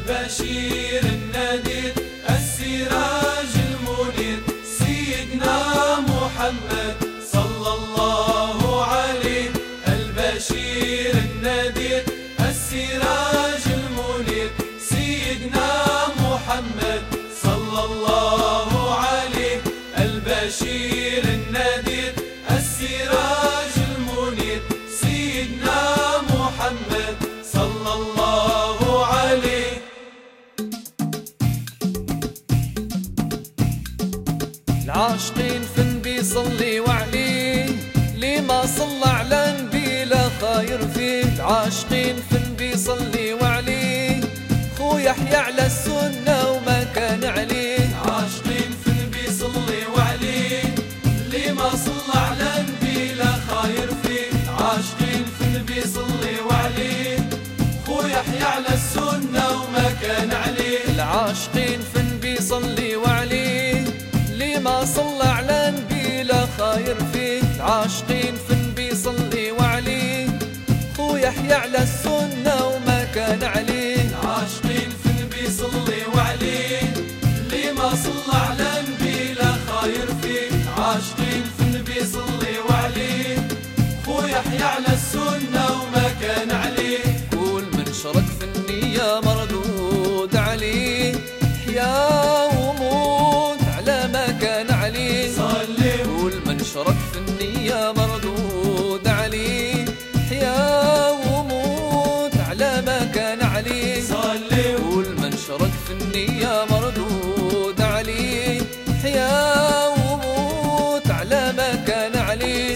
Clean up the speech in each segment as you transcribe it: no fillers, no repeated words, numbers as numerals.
البشير النذير السراج المنير سيدنا محمد صلى الله عليه. البشير النذير السراج المنير سيدنا محمد صلى الله عليه. البشير النذير السراج المنير سيدنا محمد صلى الله عليه. العاشقين فين بيصلي وعليه لما صلى على نبي لا خاير فيه. العاشقين فين بيصلي وعليه خو يحيى على السنة وما كان عليه. العاشقين فين بيصلي وعليه لما صلى على نبي لا خاير فيه. العاشقين فين بيصلي وعليه خو يحيى على السنة وما كان عليه. العاشقين فين بيصلي وعليه لما صلى على نبي لا خاير فيه. العاشقين فين بيصلي وعليه خو يحيى على السنة وما كان عليه. العاشقين فين بيصلي وعليه لما صلى على نبي لا خاير فيه. العاشقين فين بيصلي وعليه خو يحيى على السنة وما كان عليه. كل من شرك في النية مردود عليه حيا وموت على ما كان عليه. صلي كل من شرك في النية مردود عليه حيا وموت على ما كان عليه. صلي كل من شرك في النية مردود عليه حيا وموت على ما كان عليه.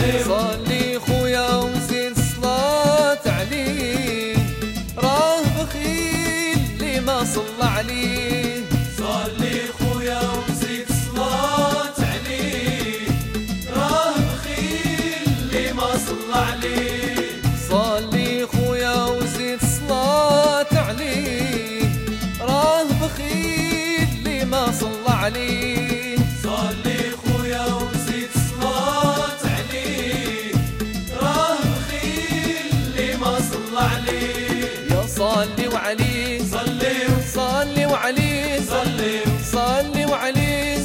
صلي خويا وزيد صلاة عليه راه بخيل لما صلى عليه. صلي خويا وزيد صلاة عليه راه بخيل لما صلى عليه. صلي خويا وزيد صلاة عليه راه بخيل لما صلى عليه. صلي خويا وزيد صلاة عليه راه بخيل لما صلى عليه. يا صلي وعليه صلي وعليه صلي وعليه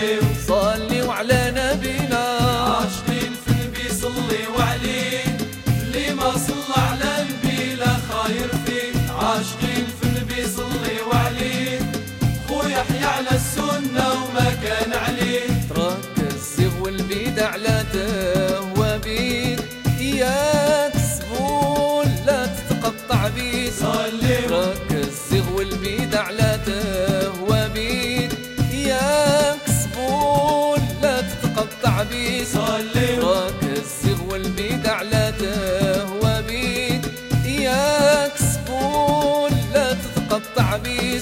صلي وعلى نبينا. عاشقين فين بيصلي وعليه لما صلى على نبي لا خاير فيه. عاشقين فين بيصلي وعليه خو يحيى على السنة وما كان عليه. ترك الزغ والبدع لا تهوى بيك إياك سبول لا تتقطع بيك. ترك الزغ والبدع لا تهوى بيك إياك سبول لا تتقطع بيك. ترك الزغ والبدع لا تهوى بيك إياك سبول لا تتقطع بيك.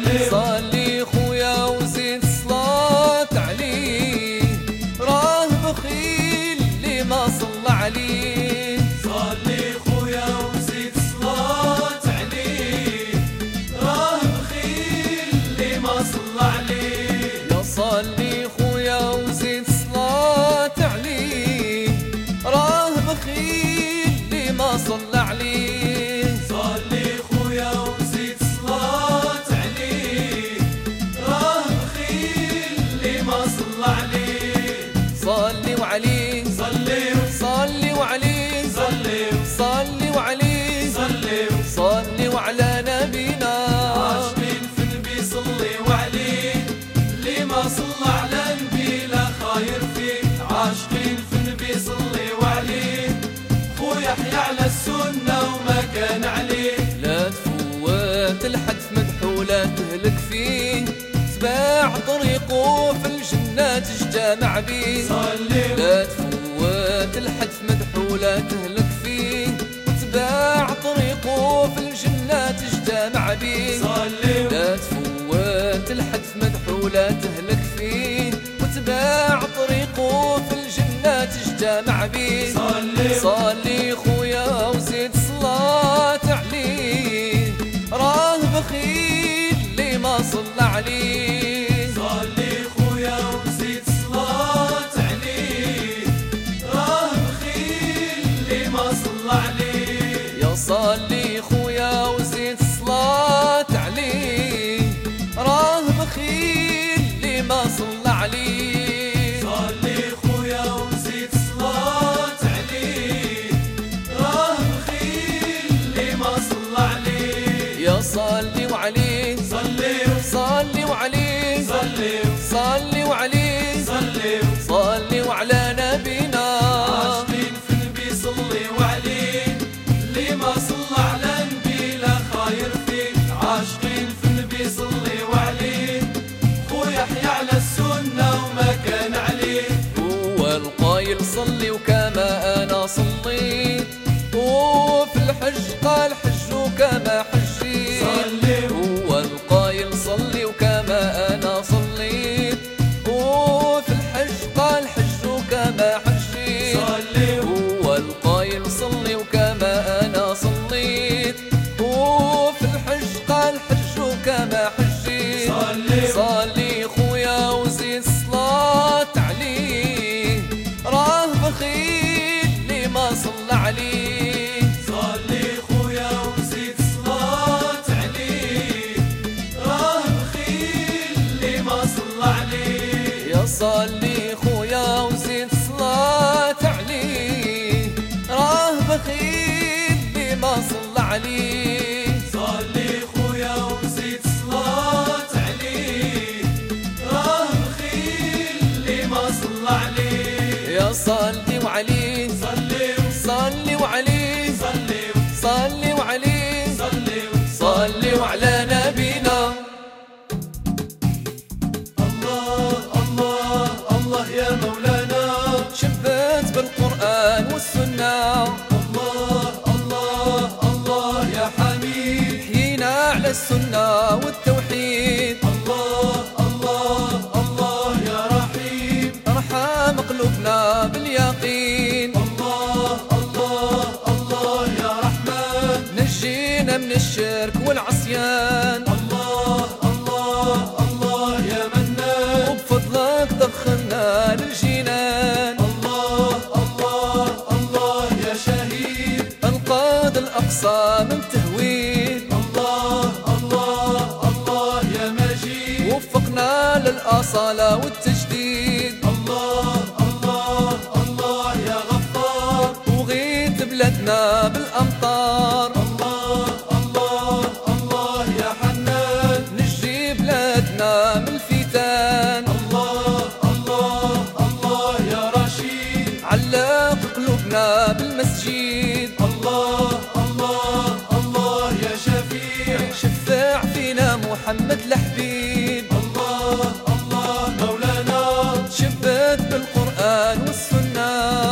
صلي خويا وزيد صلاة عليه راه بخيل لما صلى عليه. صلي خويا وزيد صلاة عليه راه بخيل لما صلى عليه. يا صلي خويا وزيد صلاة عليه راه بخيل لما صلى عليه. صلي خويا وزيد صلاة عليه راه بخيل لما صلى عليه. صلي وعليه صلي وعليه صلي وعليه صلي وعلى نبينا. عاشقين فين بيصلي وعليه لما صلى على نبي لا خاير فيه. عاشقين فين بيصلي وعليه خو يحيى على السنة وما كان عليه. لا تفوت الحد في مدحه ولا تهلك فيه تباع طريقه في الجنة تجتمع بيه. لا تفوت الحد في مدحه ولا تهلك فيه تباع طريقه في الجنة تجتمع بيه. لا تفوت الحد في مدحه ولا تهلك فيه وتباع طريقه في الجنة تجتمع بيه. صلي خويا وزيد صلاة عليه راه بخيل لما صلى عليه. صلي خويا وزيد صلاة عليه راه بخيل لما صلى عليه. يا صلي خويا وزيد صلاة عليه صل عليه. صلي خويا وزيد صلاة عليه، راه بخيل اللي ما صلى عليه. يا صلي خويا وزيد صلاة عليه، راه بخيل اللي ما صلى عليه. صلي خويا وزيد صلاة عليه، راه بخيل اللي ما صلى عليه. يا صلي وعليه، صلي وعليه، صلي وعليه، صلي وعلى نبينا. الله الله الله يا مولانا، شبت بالقرآن والسنة. الله الله الله يا حميد، حيينا على السنة والتوحيد. الله الله الله يا رحيم، ارحم قلوبنا باليقين. الله الله الله يا رحمن، نجينا من الشرك والعصيان. الله الله الله يا منان، وبفضلك دخلنا للجنان. الله الله الله يا شهيد، انقاذ الأقصى من تهويد. الله الله الله يا مجيد، وفقنا للأصالة والتجديد. الله الله الله يا غفار، وغيث بلادنا بالأمطار. الله الله الله يا حنان، نجي بلادنا من الفتان. الله الله الله يا رشيد، علق قلوبنا بالمسجد. الله الله الله يا شفيع، شفع فينا محمد الحبيب. الله الله مولانا، شبت بالقرآن والسنة.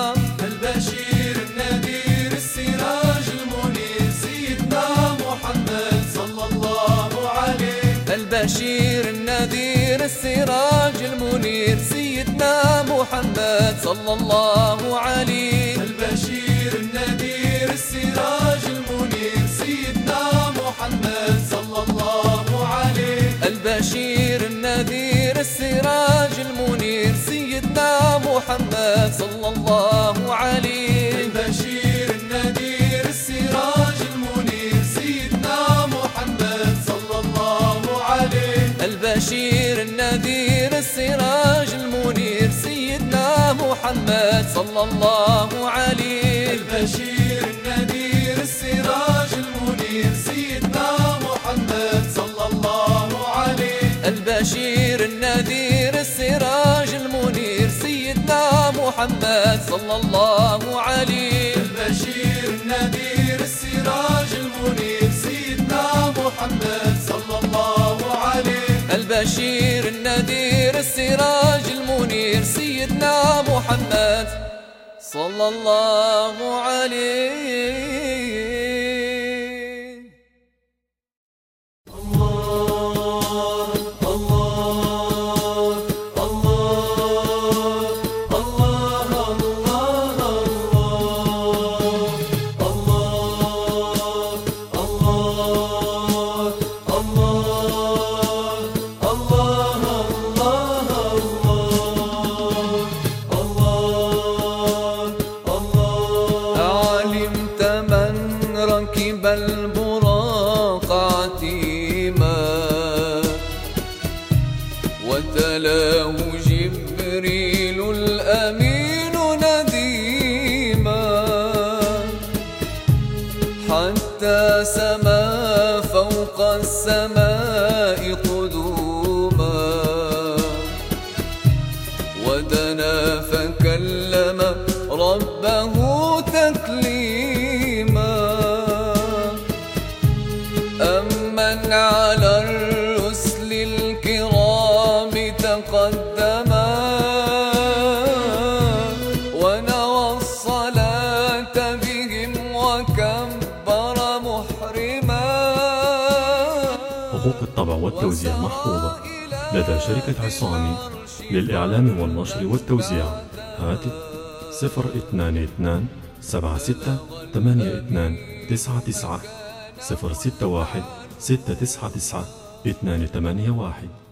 البشير النذير السراج المنير سيدنا محمد صلى الله عليه. البشير النذير السراج المنير سيدنا محمد صلى الله عليه. البشير النذير السراج المنير سيدنا محمد صلى الله عليه. البشير النذير السراج المنير سيدنا محمد صلى الله عليه. البشير النذير السراج المنير سيدنا محمد صلى الله عليه. البشير النذير السراج المنير سيدنا محمد صلى الله عليه. البشير النذير السراج المنير سيدنا محمد صلى الله عليه. البشير النذير السراج المنير سيدنا محمد صلى الله عليه. البشير النذير السراج المنير سيدنا محمد صلى الله عليه. البشير النذير السراج المنير سيدنا محمد صلى الله عليه. الله الله الله الله علمت من ركب البراق عتيما وتلاه جبريل الأمين نديما حتى سما فوق السماء قدوما ودنا فكلم ربه تكليما أمن على الرسل الكرام تقدما ونوى الصلاة بهم وكبر محرما. حقوق الطبع والتوزيع محفوظة لدى شركة عصامي للإعلام والنشر والتوزيع. هاتف 022 76 82 99 061 699 281.